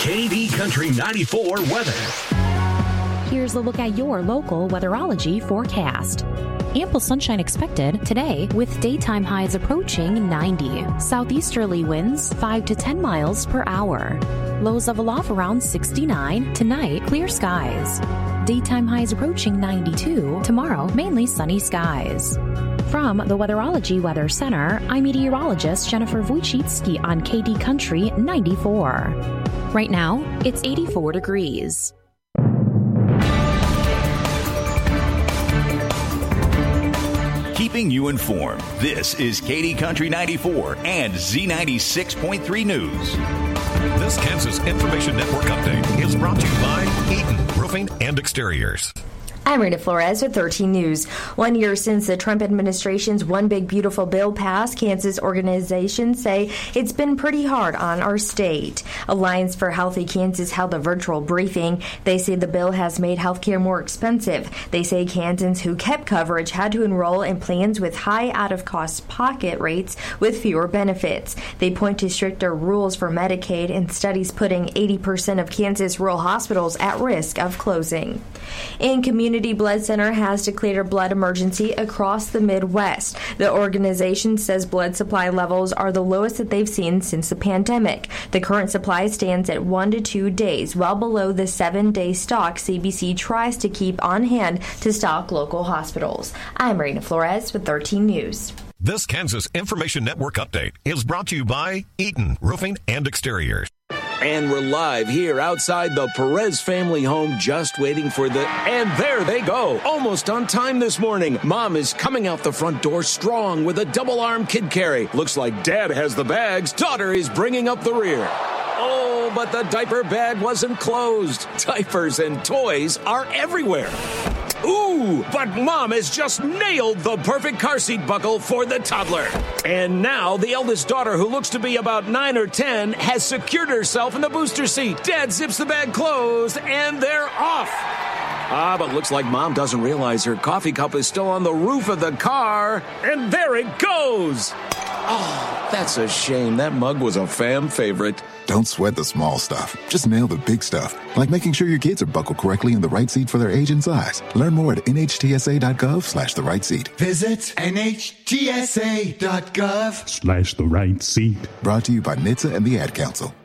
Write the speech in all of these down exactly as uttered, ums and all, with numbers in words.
K D Country ninety-four weather. Here's a look at your local weatherology forecast. Ample sunshine expected today with daytime highs approaching ninety. Southeasterly winds five to ten miles per hour. Lows level off around sixty-nine. Tonight, clear skies. Daytime highs approaching ninety-two. Tomorrow, mainly sunny skies. From the Weatherology Weather Center, I'm meteorologist Jennifer Wojcicki on K D Country ninety-four. Right now, it's eighty-four degrees. Keeping you informed, this is K D Country ninety-four and Z ninety-six point three News. This Kansas Information Network update is brought to you by Eaton Roofing and Exteriors. I'm Rita Flores with thirteen News. One year since the Trump administration's One Big Beautiful Bill passed, Kansas organizations say it's been pretty hard on our state. Alliance for Healthy Kansas held a virtual briefing. They say the bill has made health care more expensive. They say Kansans who kept coverage had to enroll in plans with high out-of-cost pocket rates with fewer benefits. They point to stricter rules for Medicaid and studies putting eighty percent of Kansas rural hospitals at risk of closing. In community Community Blood Center has declared a blood emergency across the Midwest. The organization says blood supply levels are the lowest that they've seen since the pandemic. The current supply stands at one to two days, well below the seven-day stock C B C tries to keep on hand to stock local hospitals. I'm Marina Flores with thirteen News. This Kansas Information Network update is brought to you by Eaton Roofing and Exteriors. And we're live here outside the Perez family home, just waiting for the... And there they go, almost on time this morning. Mom is coming out the front door strong with a double-arm kid carry. Looks like Dad has the bags. Daughter is bringing up the rear. Oh, but the diaper bag wasn't closed. Diapers and toys are everywhere. Ooh, but Mom has just nailed the perfect car seat buckle for the toddler. And now the eldest daughter, who looks to be about nine or ten, has secured herself in the booster seat. Dad zips the bag closed, and they're off. Ah, but looks like Mom doesn't realize her coffee cup is still on the roof of the car. And there it goes. Oh, that's a shame. That mug was a fam favorite. Don't sweat the small stuff. Just nail the big stuff, like making sure your kids are buckled correctly in the right seat for their age and size. Learn more at nhtsa.gov slash the right seat. Visit nhtsa.gov slash the right seat. Brought to you by N H T S A and the Ad Council.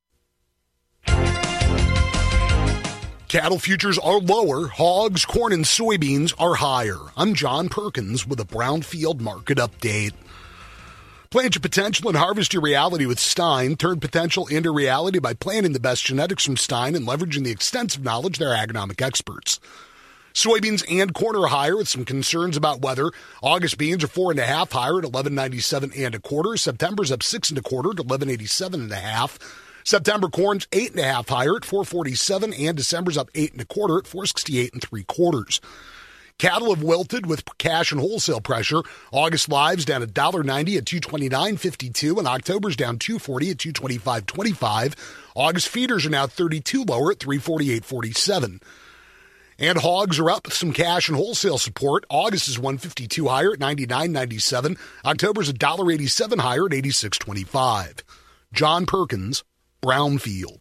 Cattle futures are lower. Hogs, corn, and soybeans are higher. I'm John Perkins with a Brownfield market update. Plant your potential and harvest your reality with Stein. Turn potential into reality by planting the best genetics from Stein and leveraging the extensive knowledge of their agronomic experts. Soybeans and corn are higher with some concerns about weather. August beans are four and a half higher at eleven ninety-seven and a quarter. September's up six and a quarter at eleven eighty-seven and a half. September corn's eight and a half higher at four forty-seven, and December's up eight and a quarter at four sixty-eight and three quarters. Cattle have wilted with cash and wholesale pressure. August lives down one dollar ninety at two twenty-nine fifty-two, and October's down two forty at two twenty-five twenty-five. August feeders are now thirty-two lower at three forty-eight forty-seven. And hogs are up with some cash and wholesale support. August is one fifty-two higher at ninety-nine ninety-seven. October's one dollar eighty-seven higher at eighty-six twenty-five. John Perkins, Brownfield.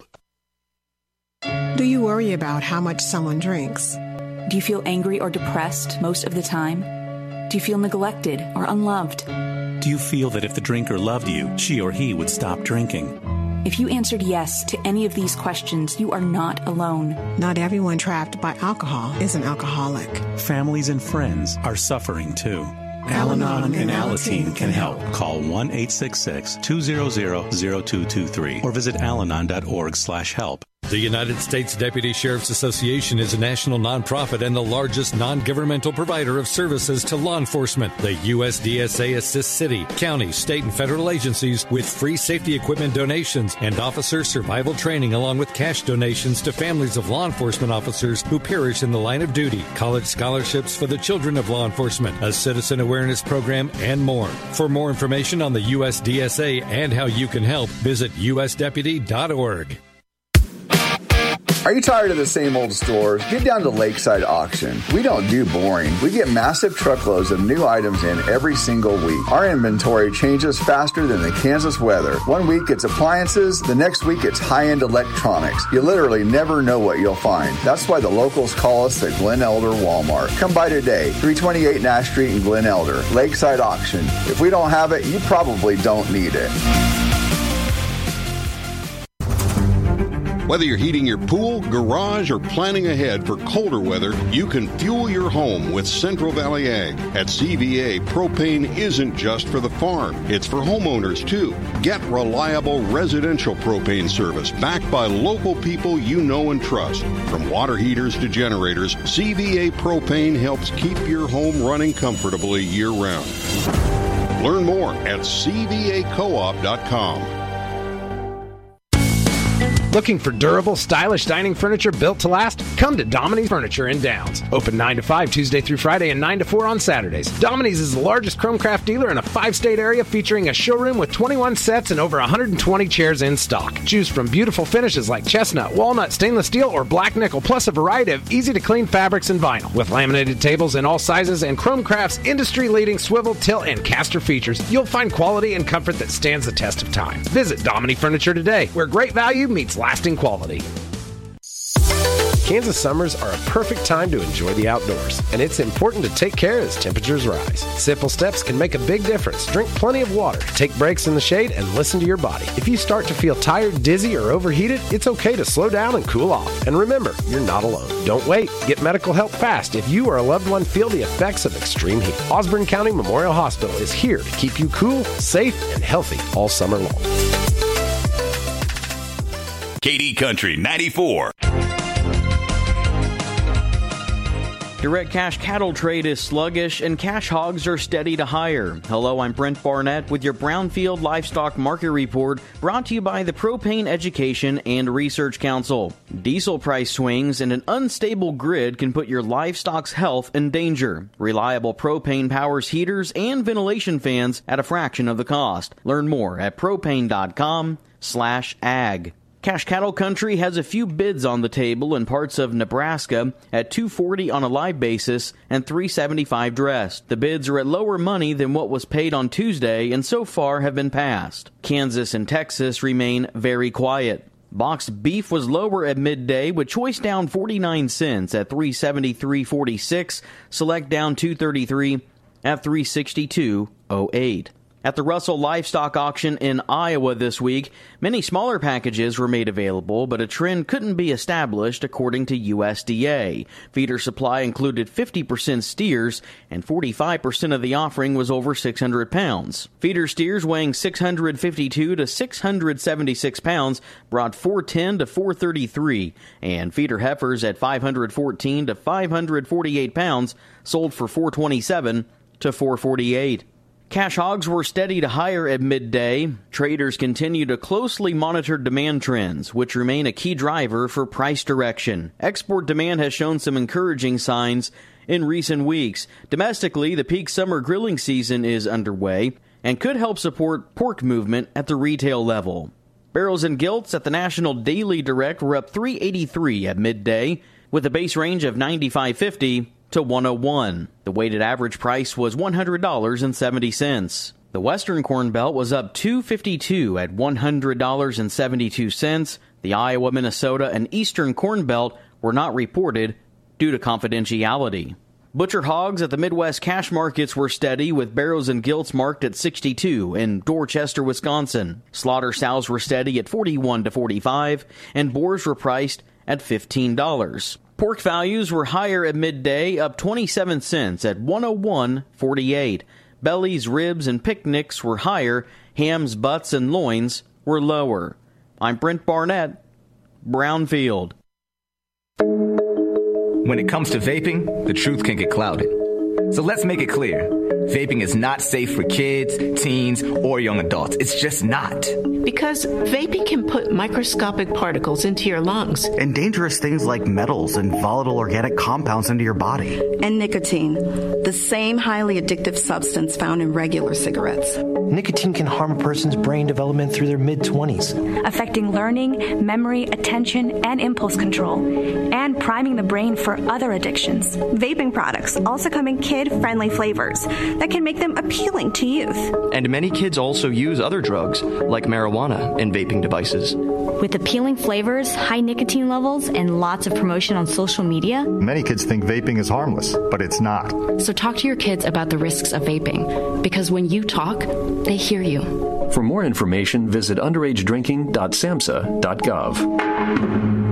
Do you worry about how much someone drinks? Do you feel angry or depressed most of the time? Do you feel neglected or unloved? Do you feel that if the drinker loved you, she or he would stop drinking? If you answered yes to any of these questions, you are not alone. Not everyone trapped by alcohol is an alcoholic. Families and friends are suffering too. Al-Anon and Alateen can help. Call one eight six six, two zero zero, zero two two three or visit alanon dot org slash help. The United States Deputy Sheriff's Association is a national nonprofit and the largest non-governmental provider of services to law enforcement. The U S D S A assists city, county, state, and federal agencies with free safety equipment donations and officer survival training, along with cash donations to families of law enforcement officers who perish in the line of duty, college scholarships for the children of law enforcement, a citizen awareness program, and more. For more information on the U S D S A and how you can help, visit u s deputy dot org. Are you tired of the same old stores? Get down to Lakeside Auction. We don't do boring. We get massive truckloads of new items in every single week. Our inventory changes faster than the Kansas weather. One week it's appliances, the next week it's high-end electronics. You literally never know what you'll find. That's why the locals call us the Glen Elder Walmart. Come by today, three twenty-eight Nash Street in Glen Elder. Lakeside Auction. If we don't have it, you probably don't need it. Whether you're heating your pool, garage, or planning ahead for colder weather, you can fuel your home with Central Valley Ag. At C V A, propane isn't just for the farm. It's for homeowners, too. Get reliable residential propane service backed by local people you know and trust. From water heaters to generators, C V A Propane helps keep your home running comfortably year-round. Learn more at c v a co op dot com. Looking for durable, stylish dining furniture built to last? Come to Domini's Furniture in Downs. Open nine to five Tuesday through Friday and nine to four on Saturdays. Domini's is the largest Chromecraft dealer in a five-state area, featuring a showroom with twenty-one sets and over one hundred twenty chairs in stock. Choose from beautiful finishes like chestnut, walnut, stainless steel, or black nickel, plus a variety of easy-to-clean fabrics and vinyl. With laminated tables in all sizes and Chromecraft's industry-leading swivel, tilt, and caster features, you'll find quality and comfort that stands the test of time. Visit Domini Furniture today, where great value meets lasting quality. Kansas summers are a perfect time to enjoy the outdoors, and it's important to take care as temperatures rise. Simple steps can make a big difference. Drink plenty of water, take breaks in the shade, and listen to your body. If you start to feel tired, dizzy, or overheated, it's okay to slow down and cool off. And remember, you're not alone. Don't wait. Get medical help fast if you or a loved one feel the effects of extreme heat. Osborne County Memorial Hospital is here to keep you cool, safe, and healthy all summer long. Katy Country ninety-four. Direct cash cattle trade is sluggish and cash hogs are steady to higher. Hello, I'm Brent Barnett with your Brownfield Livestock Market Report, brought to you by the Propane Education and Research Council. Diesel price swings and an unstable grid can put your livestock's health in danger. Reliable propane powers heaters and ventilation fans at a fraction of the cost. Learn more at propane.com slash ag. Cash Cattle Country has a few bids on the table in parts of Nebraska at two forty on a live basis and three seventy-five dressed. The bids are at lower money than what was paid on Tuesday and so far have been passed. Kansas and Texas remain very quiet. Boxed beef was lower at midday, with choice down forty-nine cents at three seventy-three forty-six, select down two thirty-three at three sixty-two oh eight. At the Russell Livestock Auction in Iowa this week, many smaller packages were made available, but a trend couldn't be established according to U S D A. Feeder supply included fifty percent steers, and forty-five percent of the offering was over six hundred pounds. Feeder steers weighing six hundred fifty-two to six hundred seventy-six pounds brought four ten to four thirty-three, and feeder heifers at five hundred fourteen to five hundred forty-eight pounds sold for four twenty-seven to four forty-eight. Cash hogs were steady to higher at midday. Traders continue to closely monitor demand trends, which remain a key driver for price direction. Export demand has shown some encouraging signs in recent weeks. Domestically, the peak summer grilling season is underway and could help support pork movement at the retail level. Barrels and gilts at the National Daily Direct were up three eighty-three at midday, with a base range of ninety-five fifty to one oh one. The weighted average price was one hundred dollars and seventy cents. The Western Corn Belt was up two fifty-two at one hundred dollars and seventy-two cents. The Iowa, Minnesota, and Eastern Corn Belt were not reported due to confidentiality. Butcher hogs at the Midwest cash markets were steady, with barrows and gilts marked at sixty-two in Dorchester, Wisconsin. Slaughter sows were steady at forty-one to forty-five, and boars were priced at fifteen dollars. Pork values were higher at midday, up twenty-seven cents at one oh one forty-eight. Bellies, ribs, and picnics were higher. Hams, butts, and loins were lower. I'm Brent Barnett, Brownfield. When it comes to vaping, the truth can get clouded. So let's make it clear. Vaping is not safe for kids, teens, or young adults. It's just not. Because vaping can put microscopic particles into your lungs. And dangerous things like metals and volatile organic compounds into your body. And nicotine, the same highly addictive substance found in regular cigarettes. Nicotine can harm a person's brain development through their mid-twenties. Affecting learning, memory, attention, and impulse control. And priming the brain for other addictions. Vaping products also come in kid-friendly flavors that can make them appealing to youth. And many kids also use other drugs, like marijuana, in vaping devices. With appealing flavors, high nicotine levels, and lots of promotion on social media, many kids think vaping is harmless, but it's not. So talk to your kids about the risks of vaping, because when you talk, they hear you. For more information, visit underage drinking dot samhsa dot gov.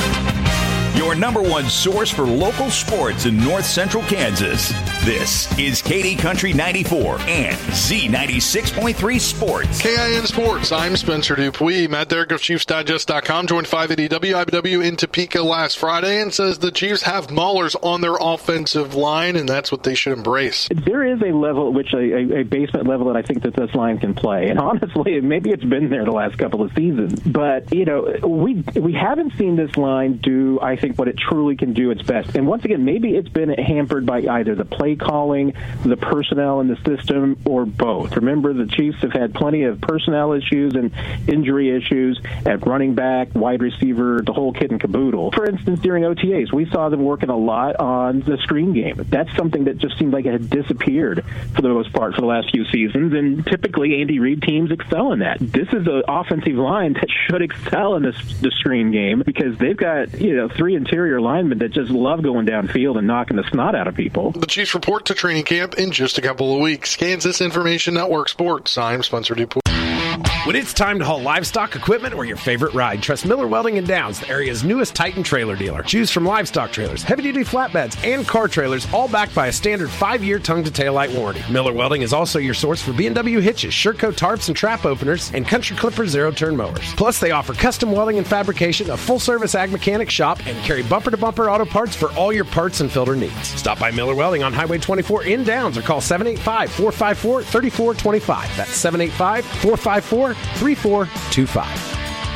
Your number one source for local sports in North Central Kansas. This is Katy Country ninety-four and Z ninety-six point three Sports. K I N Sports. I'm Spencer Dupuis. Matt Derrick of Chiefs Digest dot com joined five eighty W I B W in Topeka last Friday and says the Chiefs have maulers on their offensive line, and that's what they should embrace. There is a level at which a, a, a basement level that I think that this line can play. And honestly, maybe it's been there the last couple of seasons. But, you know, we we haven't seen this line do, I think, what it truly can do its best. And once again, maybe it's been hampered by either the play calling, the personnel in the system, or both. Remember, the Chiefs have had plenty of personnel issues and injury issues at running back, wide receiver, the whole kit and caboodle. For instance, during O T As, we saw them working a lot on the screen game. That's something that just seemed like it had disappeared for the most part for the last few seasons, and typically Andy Reid teams excel in that. This is an offensive line that should excel in this the screen game because they've got, you know, three interior linemen that just love going downfield and knocking the snot out of people. The Chiefs report to training camp in just a couple of weeks. Kansas Information Network Sports. I'm Spencer Dupuis. When it's time to haul livestock equipment or your favorite ride, trust Miller Welding and Downs, the area's newest Titan trailer dealer. Choose from livestock trailers, heavy-duty flatbeds, and car trailers, all backed by a standard five-year tongue-to-tail light warranty. Miller Welding is also your source for B and W hitches, Sherco tarps and trap openers, and Country Clipper zero-turn mowers. Plus, they offer custom welding and fabrication, a full-service ag mechanic shop, and carry bumper-to-bumper auto parts for all your parts and filter needs. Stop by Miller Welding on Highway twenty-four in Downs or call seven eight five, four five four, three four two five. That's seven eight five, four five four, three four two five.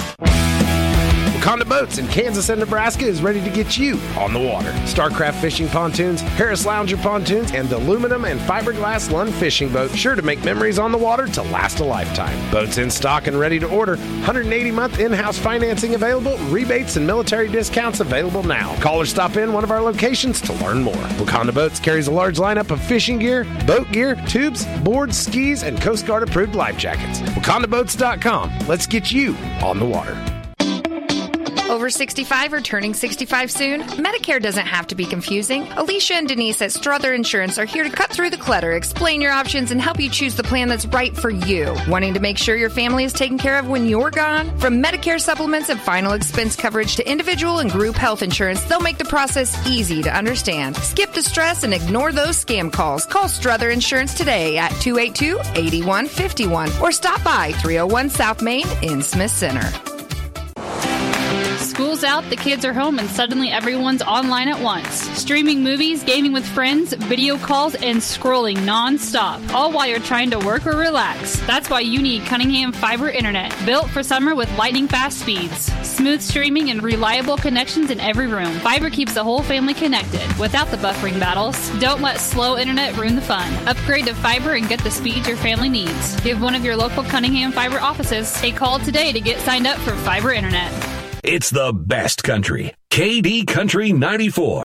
Wakanda Boats in Kansas and Nebraska is ready to get you on the water. Starcraft Fishing Pontoons, Harris Lounger Pontoons, and aluminum and fiberglass Lund Fishing Boat, sure to make memories on the water to last a lifetime. Boats in stock and ready to order. one hundred eighty month in-house financing available. Rebates and military discounts available now. Call or stop in one of our locations to learn more. Wakanda Boats carries a large lineup of fishing gear, boat gear, tubes, boards, skis, and Coast Guard approved life jackets. Wakanda Boats dot com. Let's get you on the water. Over sixty-five or turning sixty-five soon? Medicare doesn't have to be confusing. Alicia and Denise at Strother Insurance are here to cut through the clutter, explain your options, and help you choose the plan that's right for you. Wanting to make sure your family is taken care of when you're gone? From Medicare supplements and final expense coverage to individual and group health insurance, they'll make the process easy to understand. Skip the stress and ignore those scam calls. Call Strother Insurance today at two eight two, eight one five one or stop by three oh one South Main in Smith Center. School's out, the kids are home, and suddenly everyone's online at once. Streaming movies, gaming with friends, video calls, and scrolling non-stop, all while you're trying to work or relax. That's why you need Cunningham Fiber Internet, built for summer with lightning-fast speeds. Smooth streaming and reliable connections in every room. Fiber keeps the whole family connected, without the buffering battles. Don't let slow internet ruin the fun. Upgrade to fiber and get the speed your family needs. Give one of your local Cunningham Fiber offices a call today to get signed up for Fiber Internet. It's the best country. K D Country ninety-four.